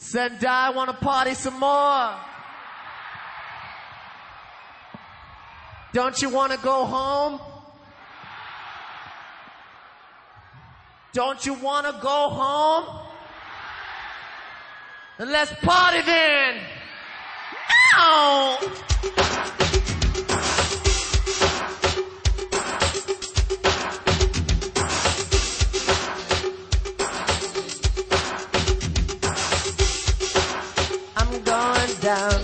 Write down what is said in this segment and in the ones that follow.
Sendai, wanna party some more? Don't you wanna go home? Don't you wanna go home? Then let's party then! Ow! I'm going down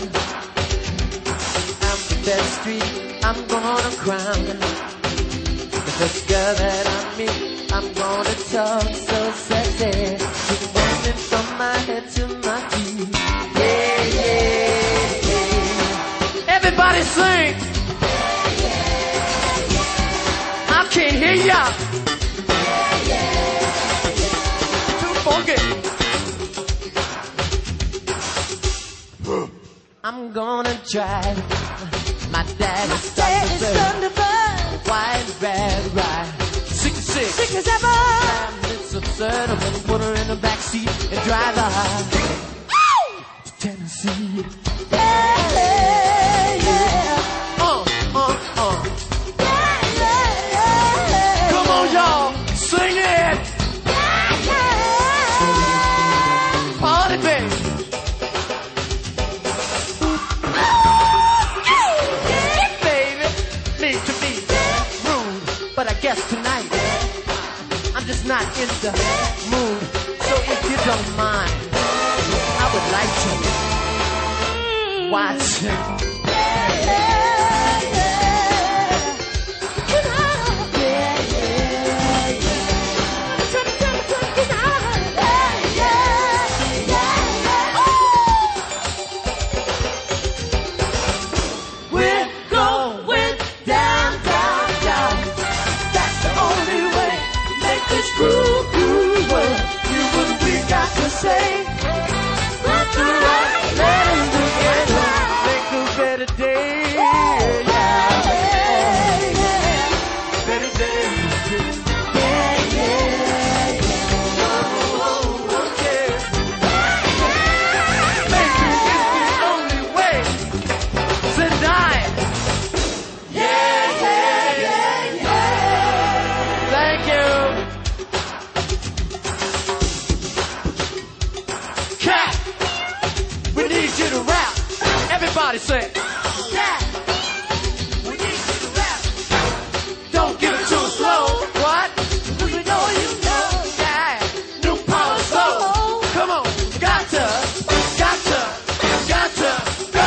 that street, I'm gonna crown the first girl that I meet. I'm gonna talk so sexy, she's women from my head to my feet. Yeah, yeah, yeah. Everybody sing. Yeah, yeah, yeah. I can't hear ya. Yeah, yeah, yeah. Too funky. I'm gonna drive my daddy's Thunderbird, white, red, right, 66, sick as ever. It's absurd. I'm gonna put her in the back seat and drive her to Tennessee. Yeah, yeah, yeah. Yeah, yeah, yeah. Come on, y'all, sing it. Yeah, yeah. Party, baby. But I guess tonight, I'm just not in the mood. So if you don't mind, I would like to watch it. Say, what's the right let's together, make a better day, yeah, better day, yeah, yeah, oh, okay, maybe it's the only way, Sendai, yeah, yeah, yeah, yeah, thank you. You to rap. Everybody say, yeah. We need you to rap. Don't give it too slow. What? Cause we know you know. Yeah. New power soul. Come on. Got to go.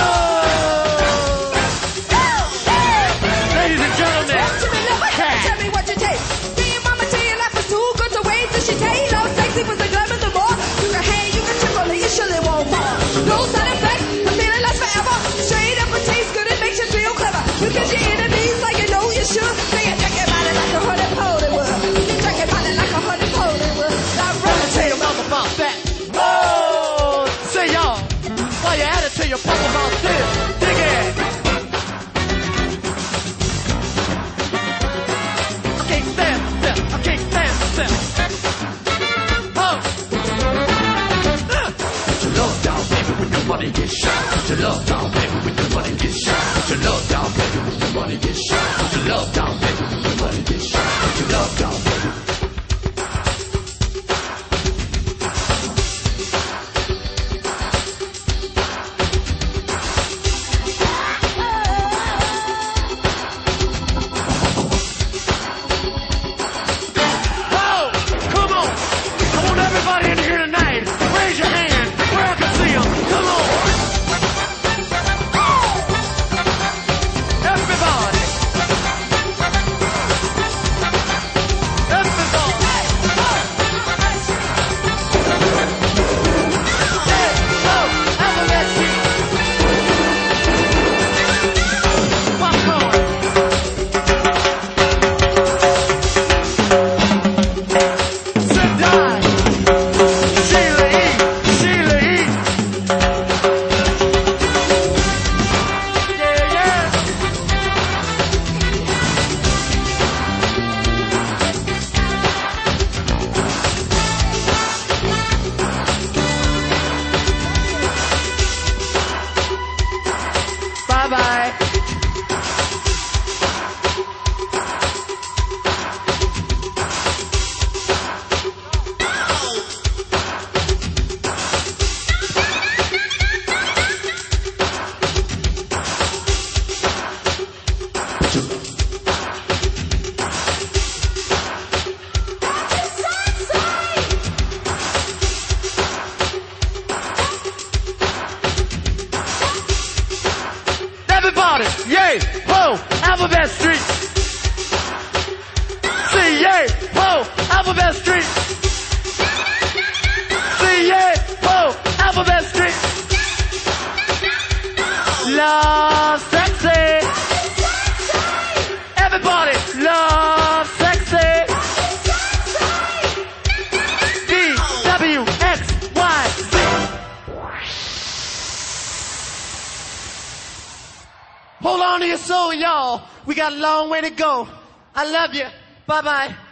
Ladies and gentlemen. Tell me what you take. See your mama tell you life was too good to wait till she tell you no sexy was the glamour the more. You can hang, you can triple, you surely won't fall. No side effects, the feeling lasts forever. Straight up, it tastes good, it makes you feel clever. You kiss your enemies like you know you should. Say you check your body like a honey pony would. You check your body like a honey pony would. Now Let me tell your mama about that. Oh, say y'all, while you at it, tell your papa about this. Dig it. I can't stand myself. I can't stand myself. Oh. Put your love down, baby, when your money gets shot. Put your love down, baby, when your money gets shot. Put your love down, baby, when your money gets shot. Put your love down, baby, when your money gets shot. Put your love down, baby. Alphabet Street. C-A-O, Alphabet Street. C-A-O, Alphabet Street. Love sexy. Everybody love sexy. D-W-X-Y-Z. Hold on to your soul, y'all. We got a long way to go. I love you. Bye-bye.